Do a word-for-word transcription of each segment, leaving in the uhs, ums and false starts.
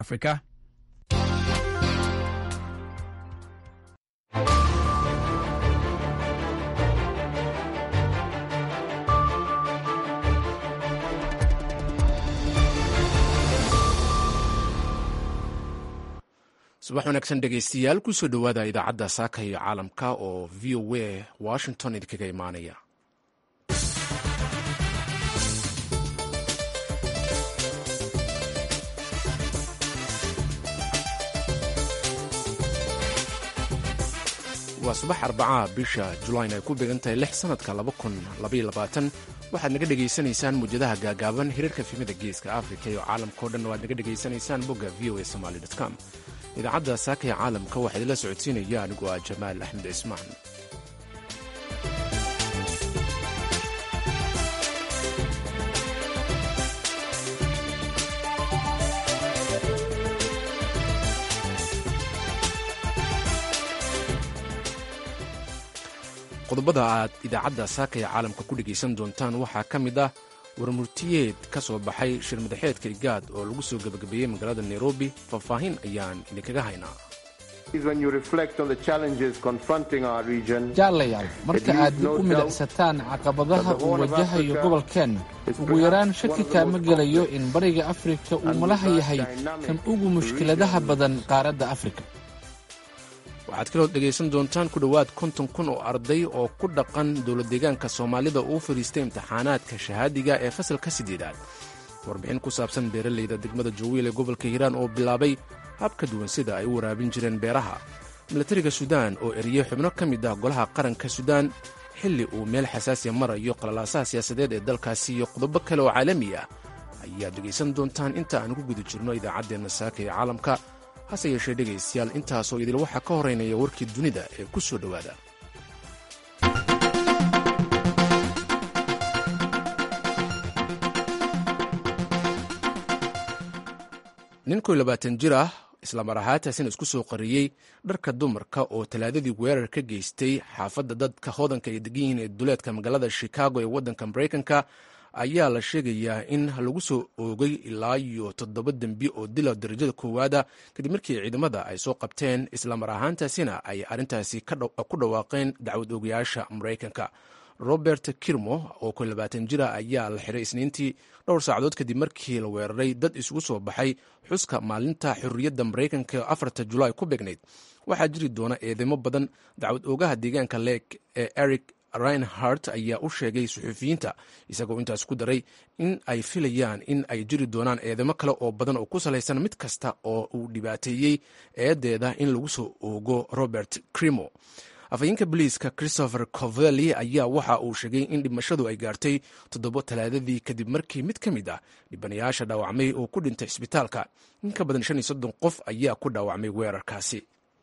Africa. subax wanaagsan dhegaystayaal kusoo dhowaada idaacadda saaka iyo caalamka oo v o a washington idinkaga imaanaya. waa subax arbacaha bisha julayn ay ku beegan tahay lix sanadka waxaad naga dhegaysanaysaan muwjadaha gaagaaban hirarka fimada geeska afrika iyo caalamkao dhan waad naga dhegaysanaysaan bogga v o a somaly com. idaacadda saaka ee caalamka waxaa idinla socodsiinaya anigu ah jamaal axmed cismaan. qodobada aad idaacadda saaka ee caalamka ku dhegaysan doontaan waxaa ka mid ah warmurtiyeed ka soo baxay shir madaxeedka igaad oo lagu soo gebagabeeyey magaalada nairobi. faahfaahin ayaan idinkaga haynaa. jaalayaal marka aad dib u milicsataan caqabadaha uu wajahayo gobolkeenna ugu yaraan shaki kaama gelayo in bariga afrika uu malaha yahay kan ugu mushkiladaha badan qaaradda afrika. waxaad kaloo dhegaysan doontaan ku dhowaad konton kun oo arday oo ku dhaqan dowlad deegaanka soomaalida uu fadhiistay imtixaanaadka shahaadiga ee fasalka siddeedaad. warbixin ku saabsan beeralayda degmada jawiil ee gobolka hiiraan oo bilaabay hab ka duwan sida ay u waraabin jireen beeraha. milatariga suudaan oo eriyey xubno ka mid ah golaha qaranka suudaan xilli uu meel xasaasiya marayo qalalaasaha siyaasadeed ee dalkaasi iyo qodobo kale oo caalami ah ayaad dhegaysan doontaan inta aan ku guda jirno idaacaddeenna saaka ee caalamka. hase yeeshee dhegaystayaal intaasoo idil waxaa ka horeynaya warkii dunida ee ku soo dhowaada. nin kow iyo labaatan jir ah islamar ahaantaasina isku soo qariyey dharka dumarka oo talaadadii weerar ka geystay xaafadda dadka hodanka ay degan yihiin ee duleedka magaalada chicago ee waddanka maraykanka ayaa la sheegayaa in lagu soo oogay ilaa iyo toddoba dembi oo dila darajada koowaada kadib markii ciidamada ay soo qabteen islamar ahaantaasina ay arrintaasi ku dhawaaqeen dacwad oogayaasha maraykanka. robert kirmo oo ko labaatan jira ayaa la xiray isniintii dhowr saacadood kadib markii la weeraray dad isugu soo baxay xuska maalinta xurriyadda maraykanka ee afarta julaay ku beegnayd. waxaa jiri doona eedeymo badan. dacwad oogaha deegaanka leeg ee eric reinhart ayaa u sheegay suxuufiyiinta isagoo intaas ku daray in ay filayaan in ay jiri doonaan eedamo kale oo badan oo ku salaysan mid kasta oo uu dhibaateeyey eedeeda in lagu soo oogo robert crimo. afhayeenka boliiska christopher covelli ayaa waxa uu sheegay in dhimashadu ay gaartay toddobo talaadadii kadib markii mid ka mid ah dhibanayaasha dhaawacmay oo ku dhintay cisbitaalka. in ka badan shan iyo soddon qof ayaa ku dhaawacmay weerarkaasi.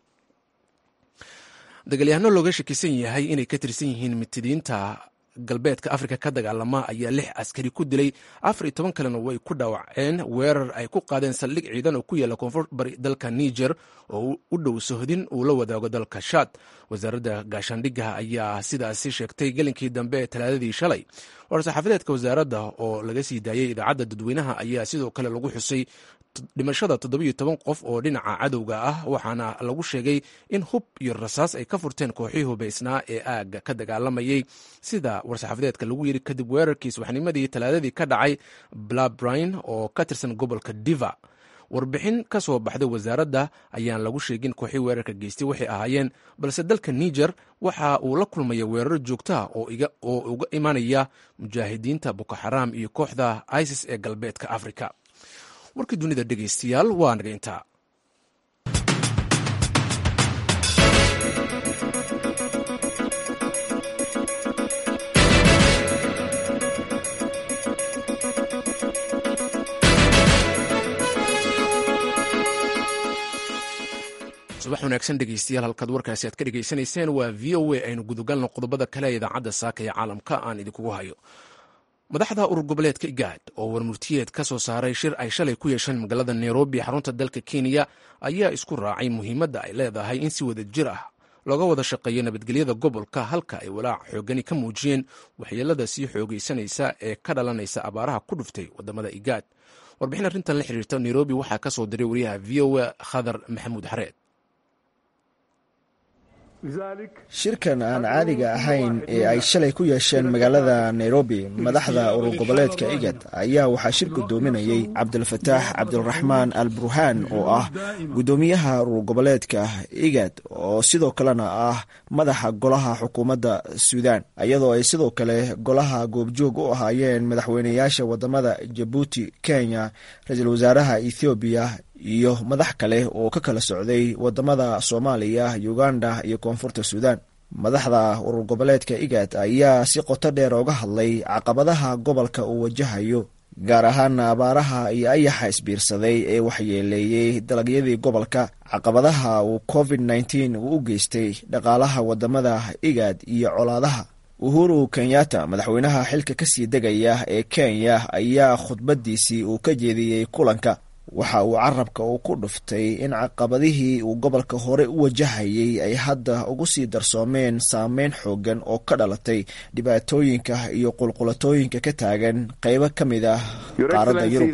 dagaalyahanno looga shakisan yahay inay ka tirsan yihiin mitidiinta galbeedka afrika ka dagaalama ayaa lix askari ku dilay afar iyo toban kalena way ku dhaawaceen weerar ay ku qaadeen saldhig ciidan oo ku yaalla koonfur bari dalka niger oo u dhow sohdin uu la wadaago dalka shaad. wasaaradda gaashaandhigga ayaa sidaasi sheegtay gelinkii dambe ee talaadadii shalay. war-saxaafadeedka wasaaradda oo laga sii daayey idaacadda dadweynaha ayaa sidoo kale lagu xusay dhimashada toddobiyo toban qof oo dhinaca cadowga ah waxaana lagu sheegay in hub iyo rasaas ay ka furteen kooxii hubaysnaa ee aagga ka dagaalamayay sida war-saxaafadeedka lagu yidhi kadib weerarkii subaxnimadii talaadadii ka dhacay blabrine oo ka tirsan gobolka diva. warbixin ka soo baxday wasaaradda ayaan lagu sheegin kooxii weerarka geystay waxay ahaayeen balse dalka niger waxa uu la kulmaya weeraro joogtaha oo uga imanaya mujaahidiinta boko xaraam iyo kooxda isis ee galbeedka afrika. warkii dunida dhegaystayaal waa naga intaa. subax wanaagsan dhegaystayaal halkaad warkaasi aad ka dhegaysanayseen waa v o a aynu gudagalno qodobada kale ee idaacadda saaka ee caalamka aan idinkugu hayo. madaxda urur goboleedka igaad oo warmurtiyeed ka soo saaray shir ay shalay ku yeesheen magaalada nairobi xarunta dalka kenya ayaa isku raacay muhiimadda ay leedahay in si wada jir ah looga wada shaqeeyo nabadgelyada gobolka halka ay walaac xoogani ka muujiyeen waxyeelada sii xoogaysanaysa ee ka dhalanaysa abaaraha ku dhuftay wadamada igaad. warbixin arrintan la xiriirta nairobi waxaa ka soo diray wariyaha v o a khadar maxamuud xareed. shirkan aan caadiga ahayn ee ay shalay ku yeesheen magaalada nairobi madaxda urur goboleedka igad ayaa waxaa shir gudoominayay cabdilfataax cabdiraxmaan al burhaan oo ah gudoomiyaha urur goboleedka igad oo sidoo kalena ah madaxa golaha xukuumadda suudaan, iyadoo ay sidoo kale golaha goobjoog u ahaayeen madaxweyneyaasha wadamada jabuuti, kenya, ra-iisul wasaaraha ethoobiya iyo madax kale oo ka kala socday wadamada soomaaliya, uganda iyo koonfurta suudaan. madaxda urur goboleedka igad ayaa si qoto dheer oga hadlay caqabadaha gobolka uu wajahayo, gaar ahaan abaaraha iyo ayaxa isbiirsaday ee waxyeeleeyey dalagyadii gobolka, caqabadaha uu covid nneteen uu u geystay dhaqaalaha wadamada igad iyo colaadaha. uhuru kenyatta, madaxweynaha xilka kasii degaya ee kenya, ayaa khudbadiisii uu ka jeediyey kulanka waxa uu carabka uu ku dhuftay in caqabadihii uu gobolka hore u wajahayay ay hadda ugu sii darsoomeen saameyn xoogan oo ka dhalatay dhibaatooyinka iyo qulqulatooyinka ka taagan qaybo ka mid ah qaaradda Yurub.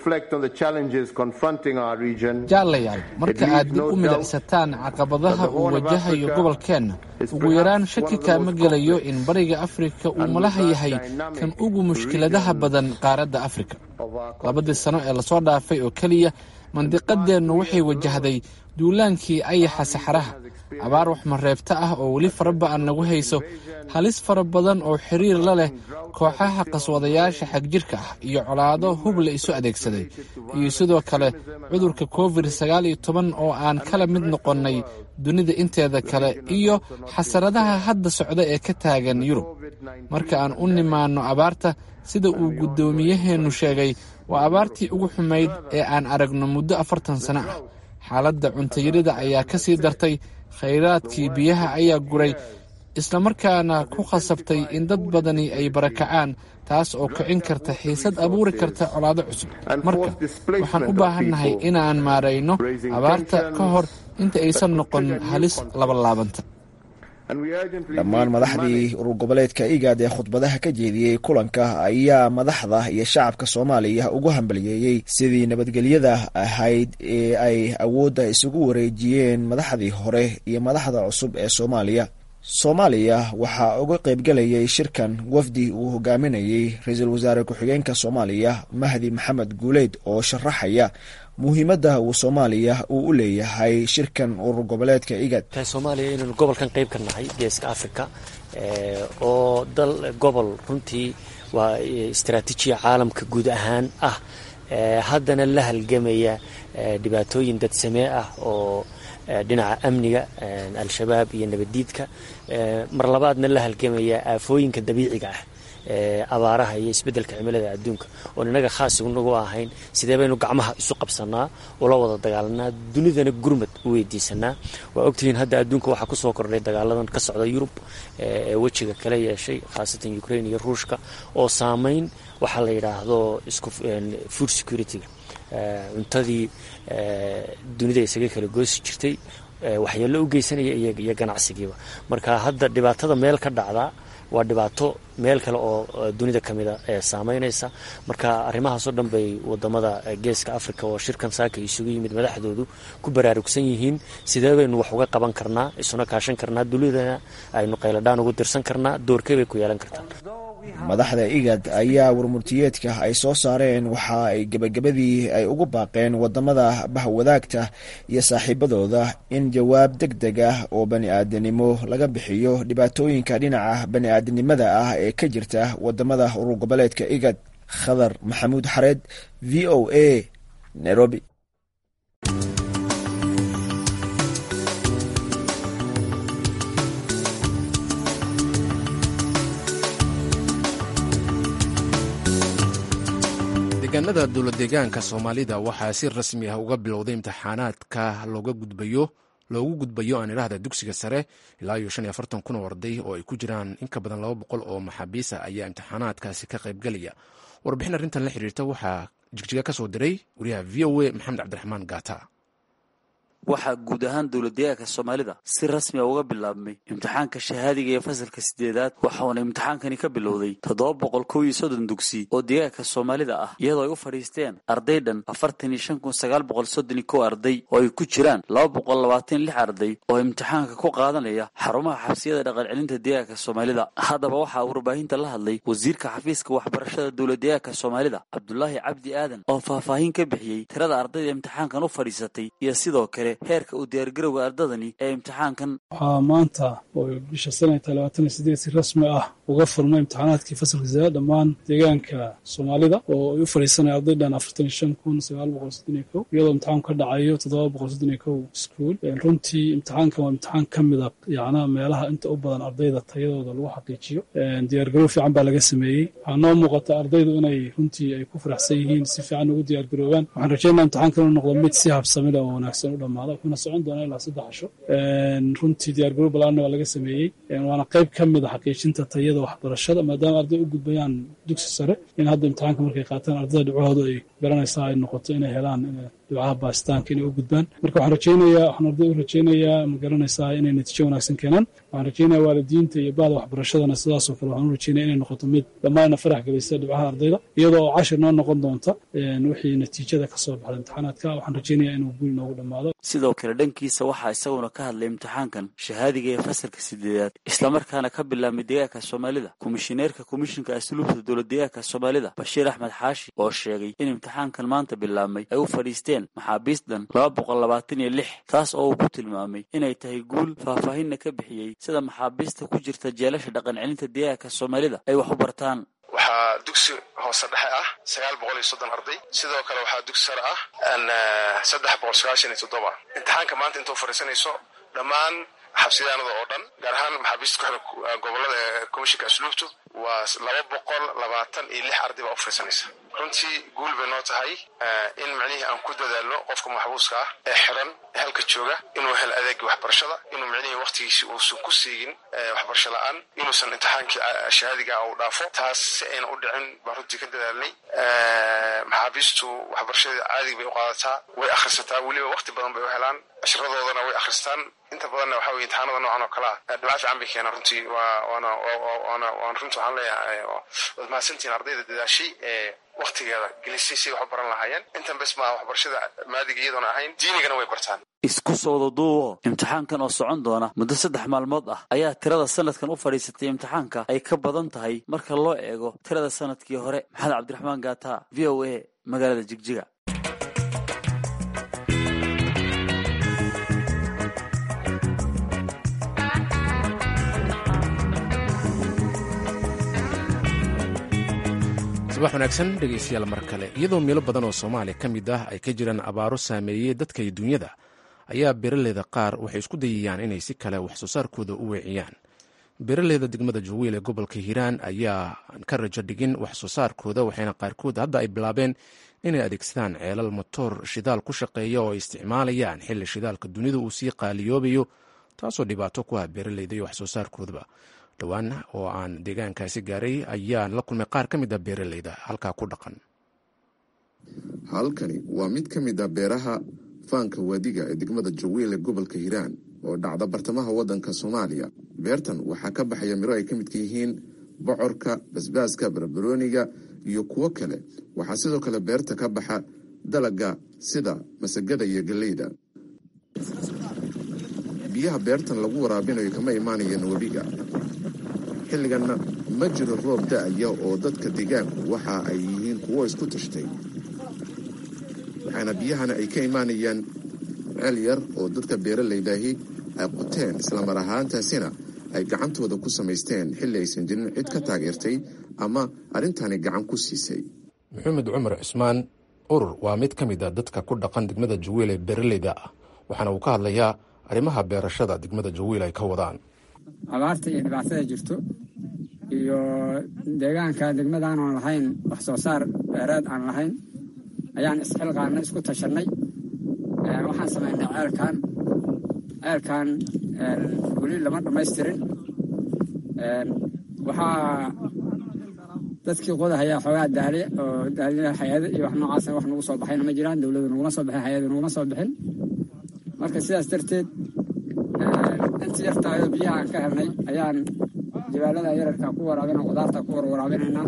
jaalayaal, marka aad dib u milicsataan caqabadaha uu wajahayo gobolkeenna, ugu yaraan shaki kaama gelayo in bariga afrika uu malaha yahay kan ugu mushkiladaha badan qaaradda afrika. labadii sano ee lasoo dhaafay oo keliya mandiqadeennu waxay wajahday duulaankii ayaxa saxaraha, abaar waxmareebta ah oo weli faraba'an nagu hayso, halis fara badan oo xiriir la leh kooxaha qaswadayaasha xagjirka ah iyo colaado hub la isu adeegsaday, iyo sidoo kale cudurka covid sagaal iyo toban oo aan kala mid noqonnay dunida inteeda kale, iyo xasaradaha hadda socda ee ka taagan Yurub. marka aan u nimaanno abaarta, sida uu guddoomiyaheennu sheegay, waa abaartii ugu xumayd ee aan aragno muddo afartan sano ah. xaaladda cuntayarida ayaa ka sii dartay, khayraadkii biyaha ayaa guray, islamarkaana ku khasabtay in dad badani ay barakacaan, taas oo kicin karta xiisad abuuri karta colaado cusub. marka waxaan u baahannahay inaan maarayno abaarta ka hor inta aysan noqon halis labalaabanta. dhammaan madaxdii urur goboleedka igad ee khudbadaha ka jeediyey kulanka ayaa madaxda iyo shacabka soomaaliya ugu hambaliyeeyey sidii nabadgelyada ahayd ee ay awoodda isugu wareejiyeen madaxdii hore iyo madaxda cusub ee soomaaliya. soomaaliya waxaa uga qaybgelayay shirkan wafdi uu hogaaminayey ra-iisul wasaare ku-xigeenka soomaaliya mahdi maxamed guuleyd oo sharaxaya muhiimadda uu soomaaliya uu u leeyahay shirkan urur goboleedka igad. soomaaliya inaynu gobolkan qayb ka nahay geeska africa oo dal gobol runtii waa istaraatiijiya caalamka guud ahaan ah, haddana la halgamaya dhibaatooyin dadsamee ah oo dhinaca amniga, al-shabaab iyo nabaddiidka, mar labaadna la halgamaya aafooyinka dabiiciga ah, abaaraha iyo isbeddelka cimilada adduunka oon innaga khaas nagu ahayn. sidee baynu gacmaha isu qabsanaa, ula wada dagaalanaa, dunidana gurmad u weydiisanaa. waa ogtihiin hadda adduunka waxaa kusoo kordhay dagaaladan ka socda Yurub ee wejiga kala yeeshay, khaasatan Ukraine iyo Ruushka, oo saameyn waxaa la yidhaahdo isku food security-ga, cuntadii dunida isaga kala goosi jirtay, waxyeello u geysanaya iyo ganacsigiiba. marka hadda dhibaatada meel ka dhacda waa dhibaato meel kale oo dunida ka mida ee saameynaysa. marka arrimahaasoo dhan bay wadamada geeska africa oo shirkan saaka isugu yimid madaxdoodu ku baraarugsan yihiin. sidee baynu wax uga qaban karnaa, isuna kaashan karnaa, dunidana aynu qayladhaan ugu dirsan karnaa, doorkee bay ku yeelan kartaa. madaxda igad ayaa warmurtiyeedka ay soo saareen waxa ay gebagabadii ay ugu baaqeen wadamada bahwadaagta iyo saaxiibadooda in jawaab deg deg ah oo bani-aadanimo laga bixiyo dhibaatooyinka dhinaca bani-aadanimada ah ee ka jirta wadamada urur goboleedka igad. khadar maxamuud xareed, v o a, Nairobi. deegaanada dowlad deegaanka soomaalida waxaa si rasmi ah uga bilowday imtixaanaadka looga gudbayo loogu gudbayo aan idhaahda dugsiga sare. ilaa iyo shan iyo afartan kun oo arday oo ay ku jiraan in ka badan laba boqol oo maxaabiis ah ayaa imtixaanaadkaasi ka qaybgelaya. warbixin arrintan la xiriirta waxaa jigjiga ka soo diray wariyaha v o a maxamed cabdiraxmaan gaata. waxaa guud ahaan dowladdeegaanka soomaalida si rasmi ah uga bilaabmay imtixaanka shahaadiga ee fasalka sideedaad waxauna imtixaankani ka bilowday toddoba boqol kow iyo soddon dugsi oo deegaanka soomaalida ah iyadoo ay u fadhiisteen arday dhan afartan iyo shan kun sagaal boqol soddon iyo kow arday oo ay ku jiraan laba boqol labaatan lix arday oo imtixaanka ku qaadanaya xarumaha xabsiyada dhaqancelinta deegaanka soomaalida. haddaba waxaa warbaahinta la hadlay wasiirka xafiiska waxbarashada dowladdeegaanka soomaalida cabdulaahi cabdi aadan oo faahfaahin ka bixiyey tirada ardayda imtixaankan u fadhiisatay iyo sidoo kale heerka u diyaargarowga ardadani ee imtixaankan. waxaa maanta oo bisha sanadka labaatan iyo sideed si rasmi ah uga furmay imtixaanaadkii fasalka sideedaad dhammaan deegaanka soomaalida oo ay u fadhiisanaya arday dhan afartan iyo shan kun sagaal boqol soddon iyo kow iyadoo imtixaanku ka dhacayo toddoba boqol soddon iyo kow iskuul. runtii imtixaankan waa imtixaan ka mid a yacnaa meelaha inta u badan ardayda tayadooda lagu xaqiijiyo. diyaargarow fiican baa laga sameeyey. waxaa noo muuqata ardaydu inay runtii ay ku faraxsan yihiin si fiican ugu diyaargaroobaan. waxaan rajeynaa imtixaankan inuu noqdo mid si habsami leh oo wanaagsan u dhammaada wuxuuna socon doonaa ilaa saddex casho. runtii diyaargarow balaarna waa laga sameeyey waana qayb ka mid a xaqiijinta tayada waxbarashada maadaama arday u gudbayaan dugsi sare in hadda imtixaanka markay qaataan ardayda dhibcahooda ay garanaysaa ay noqoto inay helaan dhibcaha baasitaanka inay u gudbaan. marka waxaan rajeynayaa waxaan arday u rajeynayaa ma garanaysaa inay natiijo wanaagsan keenaan. waxaan rajeynayaa waalidiinta iyo bahda waxbarashadana sidaasoo kale waxaan u rajeynaya inay noqoto mid dhammaanna farax gelisa dhibcaha ardayda iyadoo oo cashir noo noqon doonta wixii natiijada ka soo baxda imtixaanaadka. waxaan rajeynayaa inuu guul noogu dhammaado. sidoo kale dhankiisa waxaa isaguna ka hadlay imtixaankan shahaadiga ee fasalka sideedaad islamarkaana ka bilaabmay deegaanka soomaalida komishineerka komishinka asluubta dowladdeegaanka soomaalida bashiir axmed xaashi oo sheegay in imtixaankan maanta bilaabmay ay u fadhiisteen maxaabiist dhan laba boqol labaatan iyo lix taas oo uu ku tilmaamay inay tahay guul faahfaahinna ka bixiyey sida maxaabiista ku jirta jeelasha dhaqancelinta deegaanka soomaalida ay wax u bartaan. waxaa dugsi hoose dhexe ah sagaal boqol iyo soddon arday sidoo kale waxaa dugsi sare ah saddex boqol sagaashan iyo toddoba. imtixaanka maanta inta u fadhiisanayso dhammaan xabsiyaanada oo dhan gaar ahaan maxaabiista ku xidhan gobolada ee komishinka asluubtu waa laba boqol labaatan iyo lix arday baa u fadhiisanaysa. runtii guul bay noo tahay in micnihii aan ku dadaalno qofka maxbuuska ah ee xiran ee halka jooga inuu hel adeegii waxbarashada inuu micnihii waqtigiisi uusan ku siigin waxbarasho la-aan inuusan imtixaankii shahaadiga uu dhaafo taas si ayna u dhicin baan runtii ka dadaalnay. maxaabiistu waxbarashada caadiga bay u qaadataa way akhrisataa weliba waqti badan bay u helaan cashiradoodana way akhristaan inta badanna waxa weye imtixaanada noocan oo kale ah dhibca fiican bay keenaan runtii waa waana waana waan runtii waxaan leeyahay waad mahadsantihiin ardayda dadaashay ee waqtigeeda gelisay si wax u baran lahaayeen intan bes maa waxbarashada maadiga iyadoona ahayn diinigana way bartaan. isku soo wadaduubo imtixaankan oo socon doona muddo saddex maalmood ah ayaa tirada sanadkan u fadhiisatay imtixaanka ay ka badan tahay marka loo eego tirada sanadkii hore. maxamed cabdiraxmaan gaata v o a magaalada jigjiga. subax wanaagsan dhegaystayaal mar kale iyadoo meelo badan oo soomaaliya ka mid ah ay ka jiraan abaaro saameeyey dadka iyo dunyada ayaa beeraleyda qaar waxay isku dayayaan inay si kale wax soo saarkooda u weeciyaan. beeraleyda degmada jawiil ee gobolka hiiraan ayaa ka rajo dhigin wax soo saarkooda waxayna qaarkood hadda ay bilaabeen inay adeegsadaan ceelal motoor shidaal ku shaqeeya oo ay isticmaalayaan xilli shidaalka dunida uu sii qaaliyoobayo taasoo dhibaato ku ah beeraleyda iyo wax soo saarkoodaba. dhowaan oo aan deegaankaasi gaaray ayaan la kulmay qaar ka mid a beeraleyda halkaa ku dhaqan. halkani waa mid ka mid a beeraha faanka waadiga ee degmada jawiil ee gobolka hiiraan oo dhacda bartamaha waddanka soomaaliya. beertan waxaa ka baxaya miro ay ka midka yihiin bocorka, basbaaska, barbarooniga iyo kuwo kale. waxaa sidoo kale beerta ka baxa dalaga sida masagada iyo galleyda. biyaha beertan lagu waraabinayo kama imaanayeen webiga. xilliganna ma jiro roob da-aya oo dadka deegaanku waxa ay yihiin kuwo isku tashtay waxaana biyahana ay ka imaanayaan ceel yar oo dadka beeralaydaahi ay qoteen islamar ahaantaasina ay gacantooda ku samaysteen xilli aysan jirin cid ka taageertay ama arrintani gacan ku siisay. maxamed cumar cismaan urur waa mid ka mid a dadka ku dhaqan degmada jawiil ee beeraleyda ah waxaana uu ka hadlayaa arrimaha beerashada degmada jawiil ay ka wadaan. abaarta iyo dhibaatada jirto iyo deegaanka degmadaan aan lahayn wax soo saar beereed aan lahayn ayaan isxilqaana isku tashanay. waxaan samaynay ceelkan ceelkan weli lama dhamaystirin. waxaa dadkii qodahayaa xoogaa daali oo daali hay-ada iyo wax noocaasa wax nagu soo baxayna ma jiraan. dowladdu naguma soo bixin, hay-ada naguma soo bixin. marka sidaas darteed inta yartaayoo biyaha aan ka helnay ayaan jawaalada yararka ku waraabina qudaarta ku warwaraabinaynaa.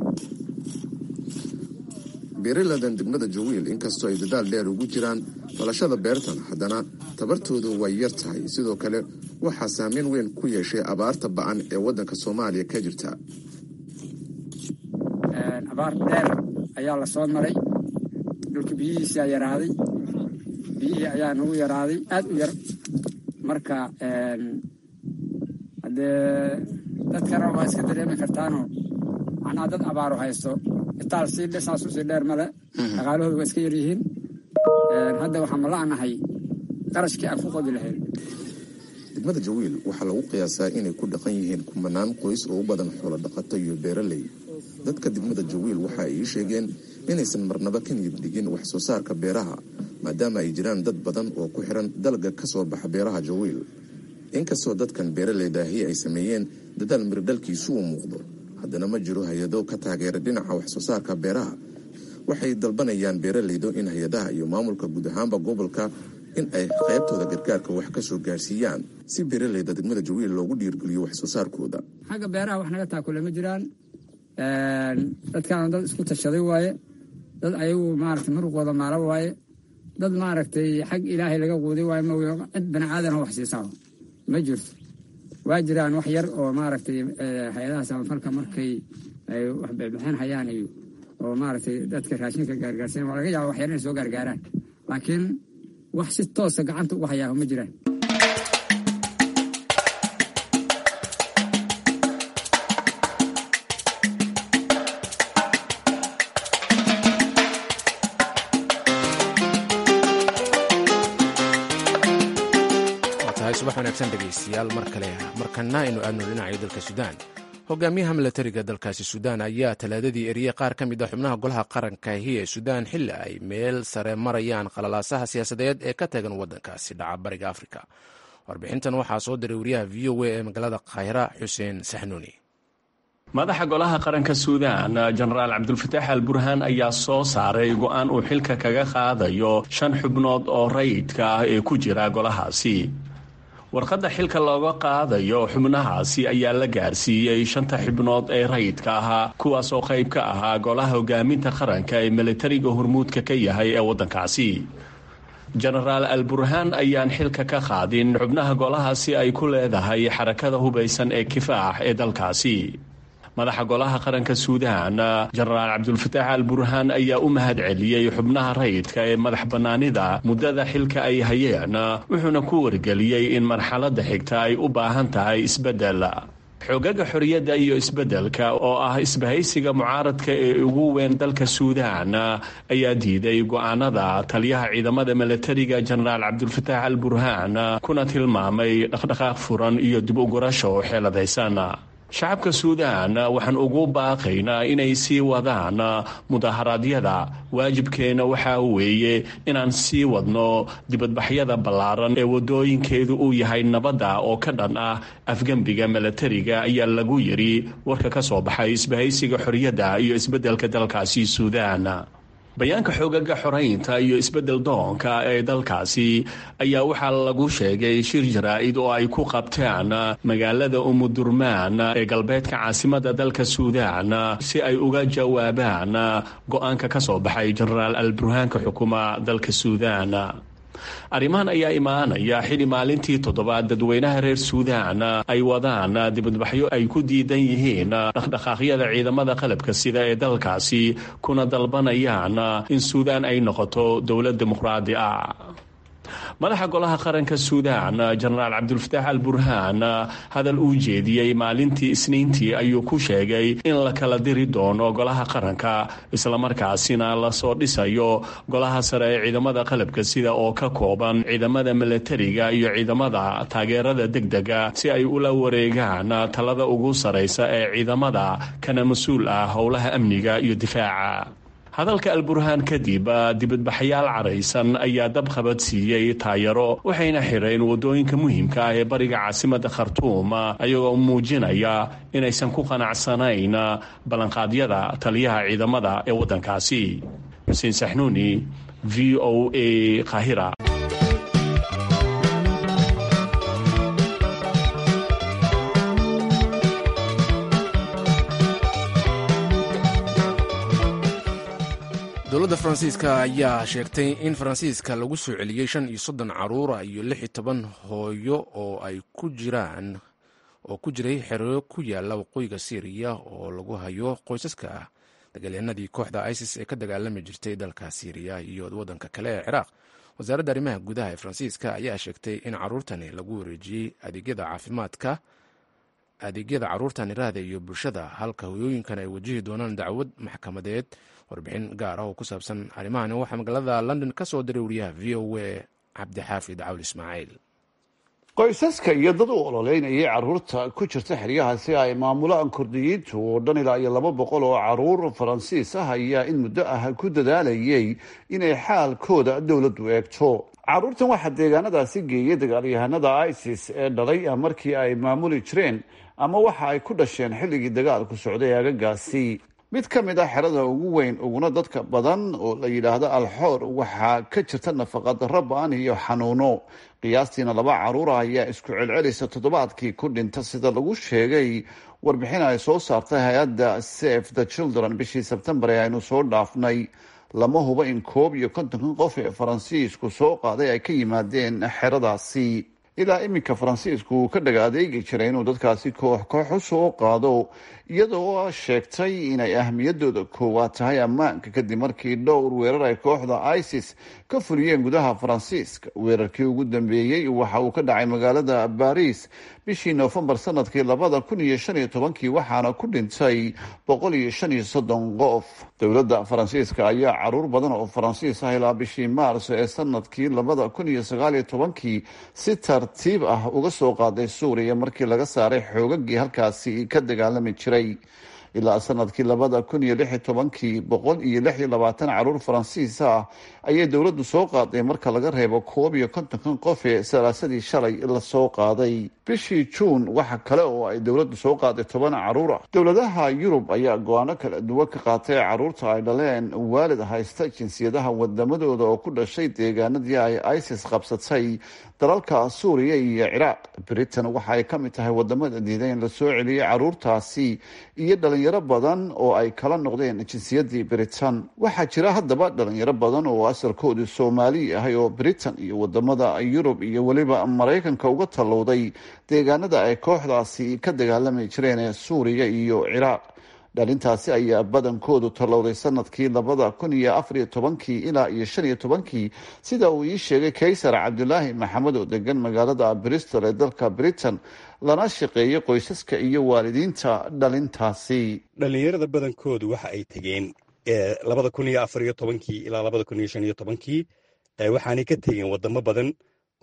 beeraladan degmada jawiil inkastoo ay dadaal dheer ugu jiraan falashada beertan haddana tabartoodu way yar tahay. sidoo kale waxaa saameyn weyn ku yeeshay abaarta ba'an ee waddanka soomaaliya ka jirta. abaar dheer ayaa la soo maray, dhulka biyihiisaa yaraaday, biyihii ayaa nagu yaraaday aad u yar. marka haddee dadkana waa iska dareemi kartaanoo macnaha dad abaaru haysto itaal sii dhesaasu sii dheer male, dhaqaalahooda waa iska yaryihiin. hadda waxaan mala'nahay qarashkii aan ku qodi lahayn. degmada jawiil waxaa lagu qiyaasaa inay ku dhaqan yihiin kumanaan qoys oo u badan xoolo dhaqato iyo beeraley. dadka degmada jawiil waxa ay sheegeen inaysan marnaba ka niyad dhigin wax soo saarka beeraha maadaama ay jiraan dad badan oo ku xiran dalga ka soo baxa beeraha jawiil. inkastoo dadkan beeraleydaahi ay sameeyeen dadaal mirdhalkiisu u muuqdo, haddana ma jiro hay-ado ka taageera dhinaca wax soo saarka beeraha. waxay dalbanayaan beeraleydu in hay-adaha iyo maamulka guud ahaanba gobolka in ay qaybtooda gargaarka wax ka soo gaarsiiyaan si beeraleyda degmada jawiil loogu dhiirgeliyo wax soo saarkooda. xagga beeraha wax naga taakule ma jiraan. dadkaan dad isku tashaday waaye, dad ayagu maaragtay muruqooda maala waaye, dad maaragtay xag ilaahay laga quuday waaye. ma cid bani aadan wax siisaa ma jirto. waa jiraan wax yar oo maaragtay hay-adaha samafalka markay ay wax bixin hayaan iyo oo maaragtay dadka raashinka gaargaarsan waa laga yaaba wax yar inay soo gaargaaraan, laakiin wax si toosa gacanta ugu hayaa ma jiraan. subax wanaagsan dhegaystayaal mar kale markana aynu aadno dhinaca dalka suudaan. hogaamiyaha milatariga dalkaasi suudaan ayaa talaadadii eriyey qaar ka mid a xubnaha golaha qarankahi ee suudaan xilli ay meel sare marayaan qalalaasaha siyaasadeed ee ka tagan waddankaasi dhaca bariga afrika. warbixintan waxaa soo diray wariyaha v o a ee magaalada qaahira xuseen saxnuuni. madaxa golaha qaranka suudaan jenaraal cabdulfataax al burhaan ayaa soo saaray go-aan uu xilka kaga qaadayo shan xubnood oo rayidka ah ee ku jira golahaasi. warqadda xilka looga qaadayo xubnahaasi ayaa la gaarsiiyey shanta xubnood ee rayidka ahaa, kuwaas oo qayb ka ahaa golaha hogaaminta qaranka ee militariga hormuudka ka yahay ee waddankaasi. jenaraal al burhaan ayaan xilka ka qaadin xubnaha golahaasi ay ku leedahay xarakada hubaysan ee kifaax ee dalkaasi. madaxa golaha qaranka suudaan jenaraal cabdulfataax al burhaan ayaa u mahad celiyey xubnaha rayidka ee madax bannaanida muddada xilka ay hayeen, wuxuuna ku wargeliyey in marxaladda xigta ay u baahan tahay isbeddel. xoogaga xorriyadda iyo isbeddelka oo ah isbahaysiga mucaaradka ee ugu weyn dalka suudaan ayaa diiday go'aanada taliyaha ciidamada milatariga jenaraal cabdulfataax al burhaan, kuna tilmaamay dhaqdhaqaaq furan iyo dib u gurasho xeeladaysan. shacabka suudaan waxaan ugu baaqaynaa inay sii wadaan mudaharaadyada. waajibkeenna waxaa weeye inaan sii wadno dibadbaxyada ballaaran ee waddooyinkeedu uu yahay nabadda oo ka dhan ah afgembiga milatariga, ayaa lagu yidhi warka ka soo baxay isbahaysiga xorriyadda iyo isbeddelka dalkaasi suudaan. bayaanka xoogaga xoraynta iyo isbeddel doonka ee dalkaasi ayaa waxaa lagu sheegay shir jaraa'id oo ay ku qabteen magaalada umudurmaan ee galbeedka caasimadda dalka suudaan si ay uga jawaabaan go-aanka ka soo baxay jenaraal al burhaanka xukuma dalka suudaan. arrimahan ayaa imaanaya xili maalintii toddobaad dadweynaha reer suudaan ay wadaan dibadbaxyo ay ku diidan yihiin dhaqdhaqaaqyada ciidamada qalabka sida ee dalkaasi, kuna dalbanayaan in suudaan ay noqoto dowlad dimuqraadi ah. madaxa golaha qaranka suudaan jenaraal cabdulfataax al burhaan hadal uu jeediyey maalintii isniintii ayuu ku sheegay in la kala diri doono golaha qaranka, islamarkaasina lasoo dhisayo golaha sare ee ciidamada qalabka sida oo ka kooban ciidamada milatariga iyo ciidamada taageerada degdega si ay ula wareegaan talada ugu saraysa ee ciidamada, kana mas-uul ah howlaha amniga iyo difaaca. hadalka al burhaan kadib dibadbaxyaal caraysan ayaa dab qabad siiyey taayaro, waxayna xireen waddooyinka muhiimka ah ee bariga caasimadda khartuum, ayagoo muujinaya inaysan ku qanacsanayn ballanqaadyada taliyaha ciidamada ee waddankaasi. xuseen saxnuuni, v o a, qaahira. dowladda faransiiska ayaa sheegtay in faransiiska lagu soo celiyey shan iyo soddon caruura iyo lix iyo toban hooyo oo ay ku jiraan oo ku jiray xero ku yaala waqooyiga syriya oo lagu hayo qoysaska dagaalyahanadii kooxda isis ee ka dagaalami jirtay dalka syriya iyo waddanka kale ee ciraaq. wasaaradda arrimaha gudaha ee faransiiska ayaa sheegtay in caruurtani lagu wareejiyey adeegyada caafimaadka adeegyada caruurtani raada iyo bulshada, halka hoyooyinkan ay wajihi doonaan dacwad maxkamadeed. warbixin gaar ah oo ku saabsan arrimahani waxaa magaalada london ka soo diray wariyaha v o a cabdixaafid cawl ismaaciil. qoysaska iyo dad u ololeynayay caruurta ku jirta xeryahaasi ay maamulaan kurdiyiintu oo dhan ilaa iyo laba boqol oo caruur faransiis ah ayaa in muddo ah ku dadaalayay inay xaalkooda dowladdu eegto. caruurtan waxaa deegaanadaasi geeyay dagaalyahanada isis ee dhalay markii ay maamuli jireen ama waxa ay ku dhasheen xilligii dagaalku socday aagagaasi. mid ka mid ah xerada ugu weyn uguna dadka badan oo la yidhaahdo alxoor waxaa ka jirta nafaqadarro ba-an iyo xanuuno. qiyaastiina laba caruura ayaa isku celcelisa toddobaadkii ku dhinta sida lagu sheegay warbixin ay soo saartay hay-adda save the children bishii sebtembar ee aynu soo dhaafnay. lama hubo in koob iyo kontonkan qof ee faransiisku soo qaaday ay ka yimaadeen xeradaasi. ilaa iminka faransiisku uu ka dhaga adeegi jiray inuu dadkaasi koox koox u soo qaado, iyadoo sheegtay inay ahmiyadooda koowaad tahay ammaanka kadib markii dhowr weerar ay kooxda isis ka fuliyeen gudaha faransiiska. weerarkii ugu dambeeyey waxa uu ka dhacay magaalada baris bishii noofembar sanadkii labada kun iyo shan iyo tobankii waxaana ku dhintay boqol iyo shan iyo soddon qof. dowladda faransiiska ayaa caruur badan oo faransiis ah ilaa bishii maarso ee sanadkii labada kun iyo sagaal iyo tobankii si tartiib ah uga soo qaaday suuriya markii laga saaray xoogagii halkaasi ka dagaalami jiray. ilaa sanadkii labada kun iyo lix iyo tobankii boqol iyo lix iyo labaatan caruur faransiis ah ayay dowladdu soo qaaday marka laga reebo koob iyo kontonkan qof ee salaasadii shalay lasoo qaaday. bishii juun waxa kale oo ay dowladdu soo qaaday toban caruur ah. dowladaha yurub ayaa go-aano kala duwan ka qaatay caruurta ay dhaleen waalid haysta jinsiyadaha wadamadooda oo ku dhashay deegaanadii ay isis qabsatay dalalka suuriya iyo ciraaq. britain waxa ay ka mid tahay wadamada diiday in lasoo celiyey caruurtaasi iyo dhalinyaro badan oo ay kala noqdeen jinsiyadii britain. waxaa jira haddaba dhalinyaro badan oo asalkoodu soomaali ahay oo britain iyo wadamada yurub iyo weliba maraykanka uga tallowday deegaanada ay kooxdaasi ka dagaalami jireen ee suuriya iyo ciraaq. dhalintaasi ayaa badankoodu tallowday sanadkii labada kun iyo afar iyo tobankii ilaa iyo shan iyo tobankii sida uu ii sheegay kaysar cabdulaahi maxamed oo degan magaalada bristol ee dalka britain lana shaqeeyay qoysaska iyo waalidiinta dhalintaasi. dhalinyarada badankoodu waxa ay tegeen labada kun iyo afar iyo tobankii ilaa labada kun iyo shan iyo tobankii waxaanay ka tegeen wadamo badan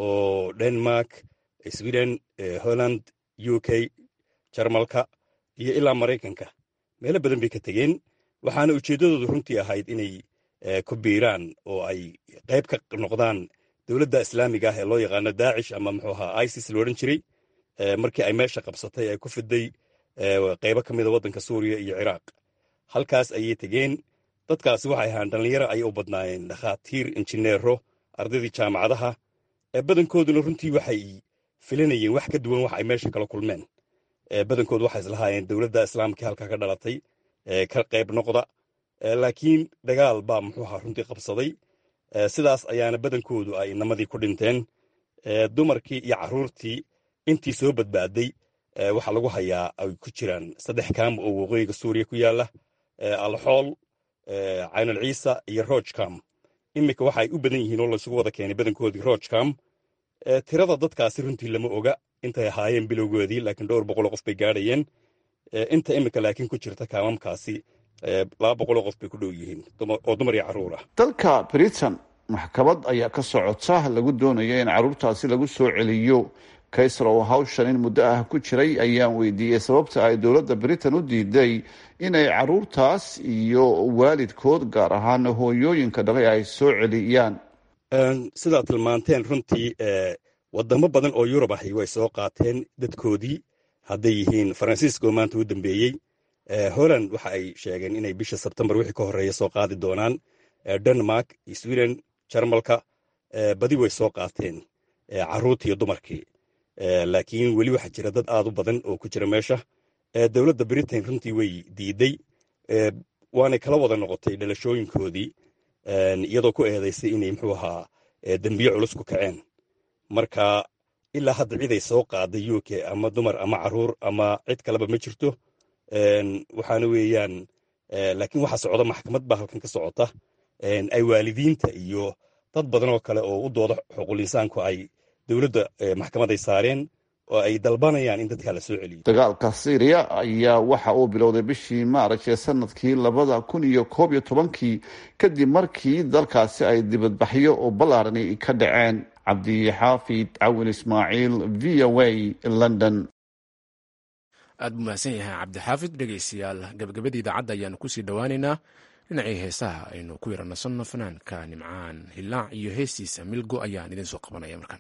oo denmark, sweden, holland, u k, jarmalka iyo ilaa maraykanka. meelo badan bay ka tegeen waxaana ujeeddadoodu runtii ahayd inay ku biiraan oo ay qayb ka noqdaan dowladda islaamiga ah ee loo yaqaano daacish ama muxuu ahaa isis la odhan jiray. markii ay meesha qabsatay ay ku fiday qaybo ka mida waddanka suuriya iyo ciraaq. halkaas ayay tegeen. dadkaasi waxay ahaan dhallinyaro ayay u badnaayeen dhakhaatiir, injineero, ardaydii jaamacadaha. badankooduna runtii waxay filanayeen wax ka duwan wax ay meesha kala kulmeen. badankoodu waxay islahaayeen dowladda islaamka halkaa ka dhalatay ka qayb noqda, laakiin dagaal baa muxuu ahaa runtii qabsaday. sidaas ayaana badankoodu ay namadii ku dhinteen. dumarkii iyo caruurtii intii soo badbaaday waxaa lagu hayaa ay ku jiraan saddex kaam oo waqooyiga suuriya ku yaala, alxool, caynal ciisa iyo rojcam. iminka waxaay u badan yihiin oo laysugu wada keenay badankoodii rojcam. tirada dadkaasi runtii lama oga intay ahaayeen bilowgoodii, laakiin dhowr boqoloo qof bay gaadhayeen. inta iminka laakiin ku jirta kaamamkaasi laba boqoloo qof bay ku dhow yihiin oo dumar iyo carruur ah. dalka britain maxkamad ayaa ka socota lagu doonayo in caruurtaasi lagu soo celiyo. kaysar oo hawshan in muddo ah ku jiray ayaan weydiiyey sababta ay dowladda britain u diiday inay caruurtaas iyo waalidkood gaar ahaan hooyooyinka dhalay ay soo celiyaan. sidaad tilmaanteen runtii wadamo badan oo yurub ahi way soo qaateen dadkoodii, hadday yihiin faransiiska oo maanta u dambeeyey. holland waxa ay sheegeen inay bisha sebtembar wixii ka horreeya soo qaadi doonaan. denmark, sweden, jarmalka badi way soo qaateen caruurtii iyo dumarkii. laakiin weli waxaa jira dad aad u badan oo ku jira meesha. dowladda britain runtii way diiday, waanay kala wada noqotay dhalashooyinkoodii. iyadoo ku eedaysay inay muxuu ahaa dembiye culus ku kaceen. marka ilaa hadda cid ay soo qaaday u k ama dumar ama caruur ama cid kaleba ma jirto. waxaana weeyaan laakiin waxa socda maxkamad baa halkan ka socota ay waalidiinta iyo dad badan oo kale oo u dooda xuquuqul insaanku ay dowladda maxkamad ay saareen oo ay dalbanayaan in dadka la soo celiyo. dagaalka Syria ayaa waxa uu bilowday bishii Maarch ee sanadkii labada kun iyo koob iyo tobankii kadib markii dalkaasi ay dibadbaxyo oo ballaaran ka dhaceen. Cabdi Xaafid Cawin Ismaaciil, V O A, London. aad buu mahadsan yahay cabdixaafid. dhegaystayaal gabagabadii idaacadda ayaanu kusii dhowaaneynaa dhinacii heesaha aynu ku yarannasanno fanaanka Nimcaan Hilaac iyo heestiisa Milgo ayaan idin soo qabanaya markan.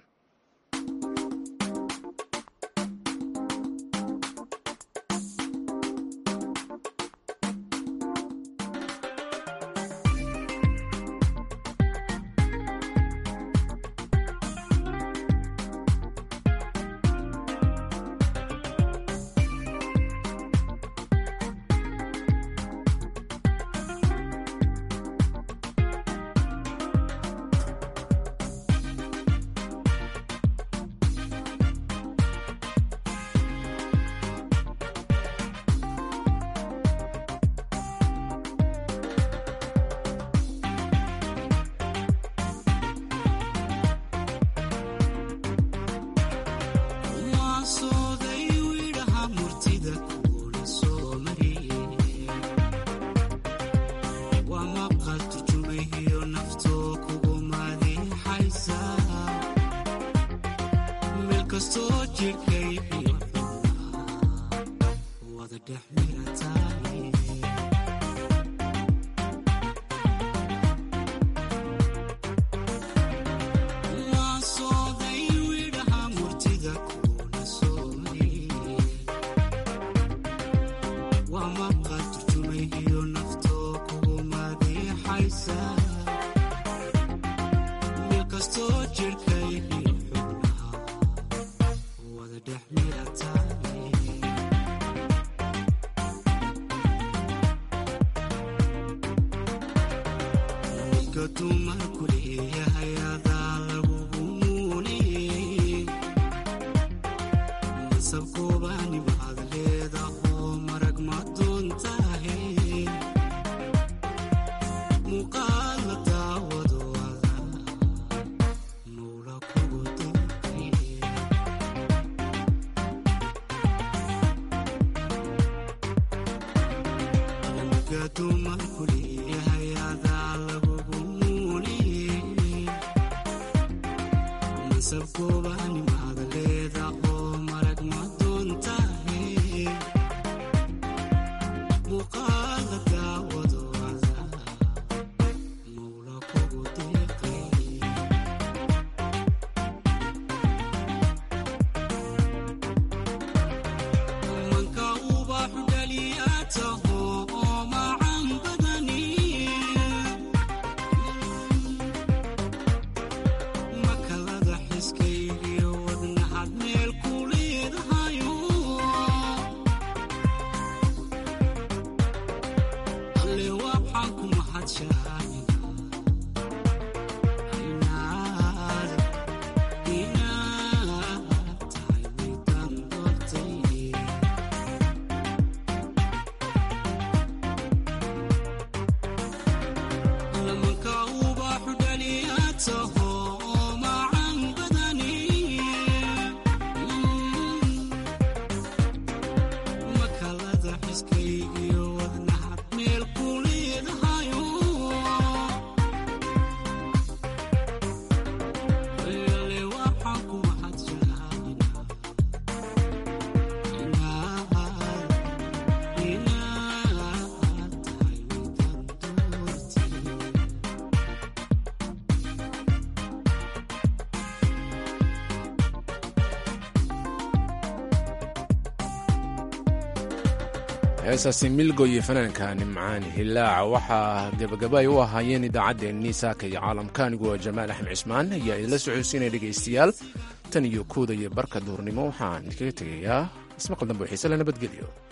heesaasi Milgo iyo fanaanka Nimcaan Hilaac waxaa gabagaba ay u ahaayeen idaacaddeenii saaka iyo caalamka. anigu waa Jamaal Axmed Cismaan ayaa idinla socodsiinaya dhegaystayaal tan iyo kooda iyo barka duurnimo waxaan idinkaga tegayaa ismaqal dambe xiise la nabadgelyo.